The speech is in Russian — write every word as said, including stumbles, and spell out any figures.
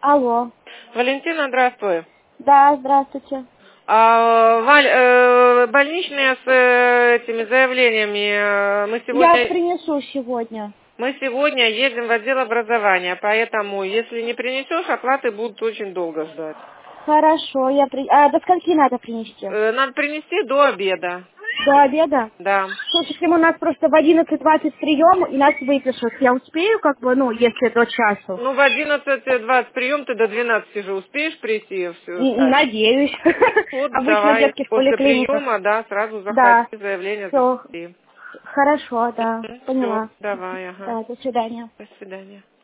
Алло. Валентина, здравствуй. Да, здравствуйте. А, Валь, э, больничные с э, этими заявлениями э, мы сегодня... Я принесу сегодня. Мы сегодня едем в отдел образования, поэтому если не принесешь, оплаты будут очень долго ждать. Хорошо, я при... А до скольки надо принести? Э, надо принести до обеда. До обеда? Да. Слушайте, у нас просто в одиннадцать двадцать прием, и нас выпишут. Я успею, как бы, ну, если до часу? Ну, в одиннадцать двадцать прием ты до двенадцати же успеешь прийти. Все, Н- Надеюсь. вот, Обычно давай, детки в после поликлиниках. приема, да, сразу заходи, Да. заявление Все. заходи. Хорошо, да. Все, Поняла. давай, ага. Да, до свидания. До свидания.